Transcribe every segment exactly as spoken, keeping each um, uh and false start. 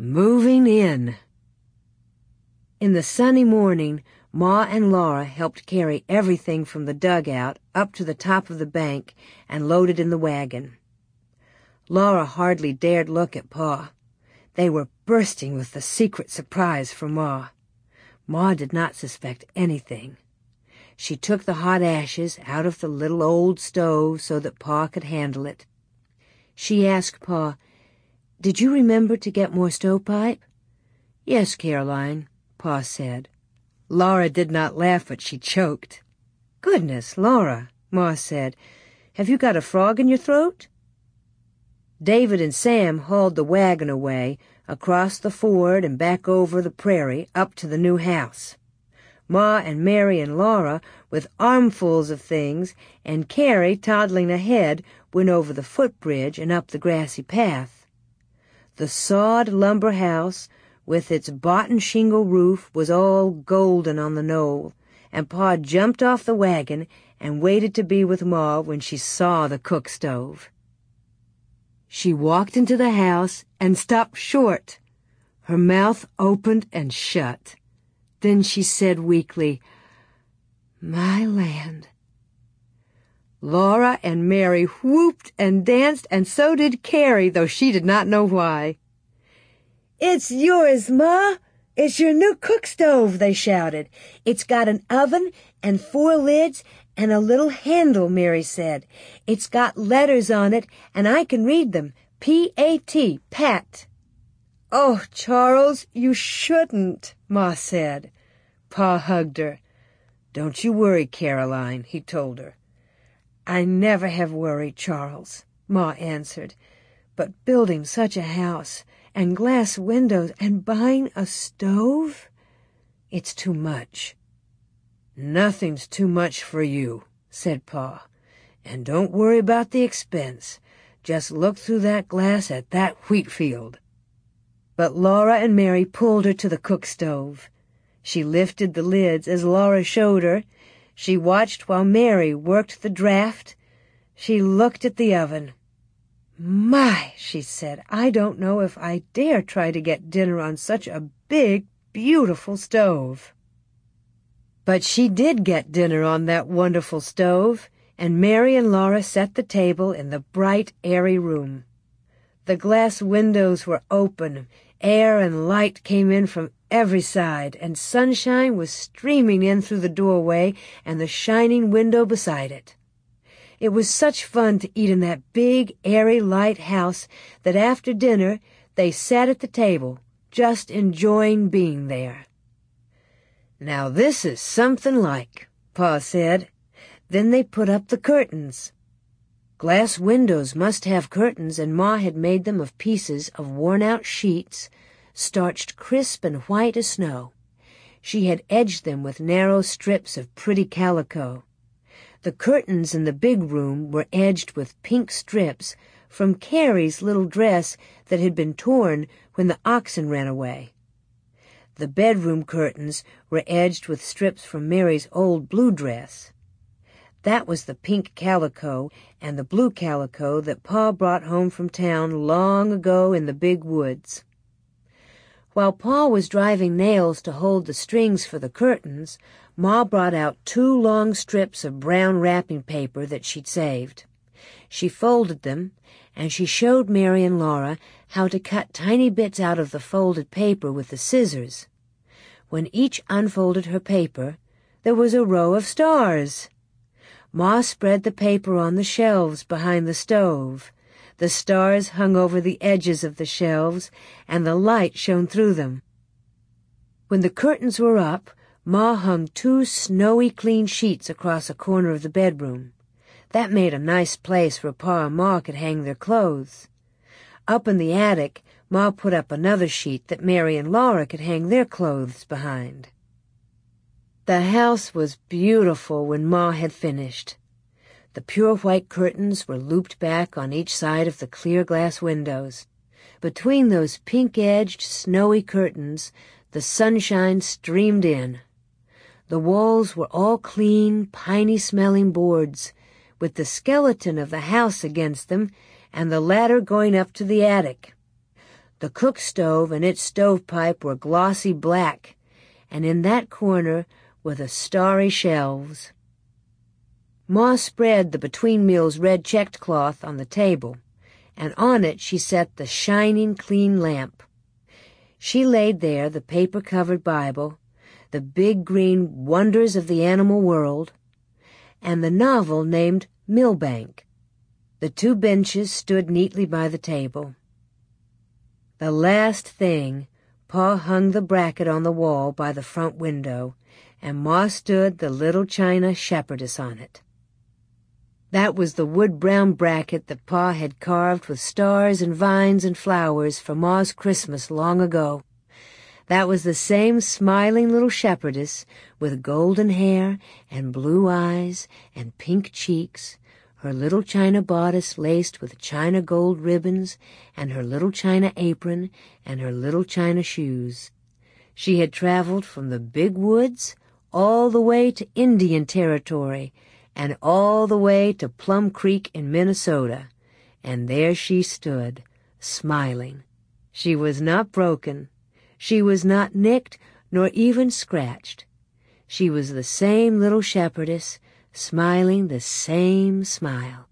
Moving in. In the sunny morning, Ma and Laura helped carry everything from the dugout up to the top of the bank and load it in the wagon. Laura hardly dared look at Pa. They were bursting with the secret surprise for Ma. Ma did not suspect anything. She took the hot ashes out of the little old stove so that Pa could handle it. She asked Pa, "Did you remember to get more stovepipe?" "Yes, Caroline," Pa said. Laura did not laugh, but she choked. "Goodness, Laura," Ma said, "have you got a frog in your throat?" David and Sam hauled the wagon away, across the ford and back over the prairie, up to the new house. Ma and Mary and Laura, with armfuls of things, and Carrie, toddling ahead, went over the footbridge and up the grassy path. The sawed lumber house, with its boughten shingle roof, was all golden on the knoll, and Pa jumped off the wagon and waited to be with Ma when she saw the cook stove. She walked into the house and stopped short. Her mouth opened and shut. Then she said weakly, "My land." Laura and Mary whooped and danced, and so did Carrie, though she did not know why. "It's yours, Ma! It's your new cook stove," they shouted. "It's got an oven and four lids and a little handle," Mary said. "It's got letters on it, and I can read them. P A T, Pat." "Oh, Charles, you shouldn't," Ma said. Pa hugged her. "Don't you worry, Caroline," he told her. "I never have worried, Charles," Ma answered. "But building such a house, and glass windows, and buying a stove, it's too much." "Nothing's too much for you," said Pa. "And don't worry about the expense. Just look through that glass at that wheat field." But Laura and Mary pulled her to the cook stove. She lifted the lids as Laura showed her. She watched while Mary worked the draft. She looked at the oven. "My," she said, "I don't know if I dare try to get dinner on such a big, beautiful stove." But she did get dinner on that wonderful stove, and Mary and Laura set the table in the bright, airy room. The glass windows were open. Air and light came in from every side, and sunshine was streaming in through the doorway and the shining window beside it. It was such fun to eat in that big, airy, light house that after dinner they sat at the table, just enjoying being there. "Now this is something like," Pa said. Then they put up the curtains. Glass windows must have curtains, and Ma had made them of pieces of worn-out sheets, starched crisp and white as snow. She had edged them with narrow strips of pretty calico. The curtains in the big room were edged with pink strips from Carrie's little dress that had been torn when the oxen ran away. The bedroom curtains were edged with strips from Mary's old blue dress. That was the pink calico and the blue calico that Pa brought home from town long ago in the big woods. While Pa was driving nails to hold the strings for the curtains, Ma brought out two long strips of brown wrapping paper that she'd saved. She folded them, and she showed Mary and Laura how to cut tiny bits out of the folded paper with the scissors. When each unfolded her paper, there was a row of stars. Ma spread the paper on the shelves behind the stove. The stars hung over the edges of the shelves, and the light shone through them. When the curtains were up, Ma hung two snowy clean sheets across a corner of the bedroom. That made a nice place where Pa and Ma could hang their clothes. Up in the attic, Ma put up another sheet that Mary and Laura could hang their clothes behind. The house was beautiful when Ma had finished. The pure white curtains were looped back on each side of the clear glass windows. Between those pink-edged, snowy curtains, the sunshine streamed in. The walls were all clean, piney-smelling boards, with the skeleton of the house against them and the ladder going up to the attic. The cook stove and its stovepipe were glossy black, and in that corner were the starry shelves. Ma spread the between meals red checked cloth on the table, and on it she set the shining clean lamp. She laid there the paper-covered Bible, the big green Wonders of the Animal World, and the novel named Millbank. The two benches stood neatly by the table. The last thing, Pa hung the bracket on the wall by the front window, and Ma stood the little china shepherdess on it. That was the wood-brown bracket that Pa had carved with stars and vines and flowers for Ma's Christmas long ago. That was the same smiling little shepherdess with golden hair and blue eyes and pink cheeks, her little china bodice laced with china gold ribbons, and her little china apron and her little china shoes. She had traveled from the big woods all the way to Indian Territory, and all the way to Plum Creek in Minnesota, and there she stood, smiling. She was not broken. She was not nicked nor even scratched. She was the same little shepherdess, smiling the same smile.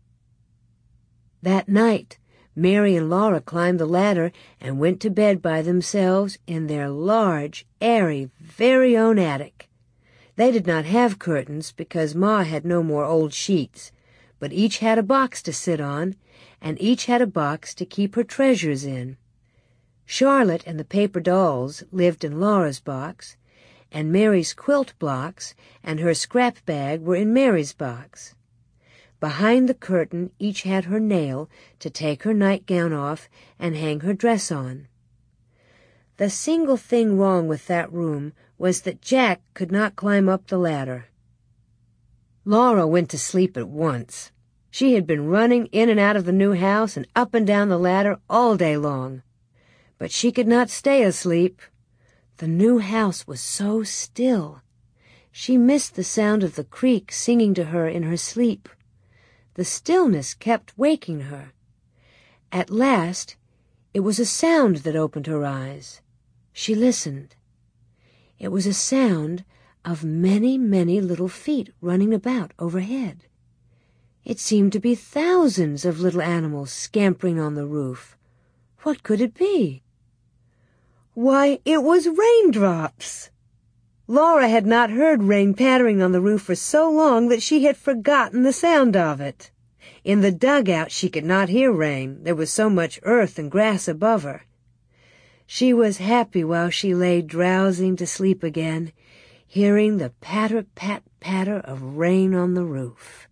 That night, Mary and Laura climbed the ladder and went to bed by themselves in their large, airy, very own attic. They did not have curtains because Ma had no more old sheets, but each had a box to sit on, and each had a box to keep her treasures in. Charlotte and the paper dolls lived in Laura's box, and Mary's quilt blocks and her scrap bag were in Mary's box. Behind the curtain each had her nail to take her nightgown off and hang her dress on. The single thing wrong with that room was that Jack could not climb up the ladder. Laura went to sleep at once. She had been running in and out of the new house and up and down the ladder all day long. But she could not stay asleep. The new house was so still. She missed the sound of the creek singing to her in her sleep. The stillness kept waking her. At last, it was a sound that opened her eyes. She listened. It was a sound of many, many little feet running about overhead. It seemed to be thousands of little animals scampering on the roof. What could it be? Why, it was raindrops! Laura had not heard rain pattering on the roof for so long that she had forgotten the sound of it. In the dugout she could not hear rain. There was so much earth and grass above her. She was happy while she lay drowsing to sleep again, hearing the patter-pat-patter of rain on the roof.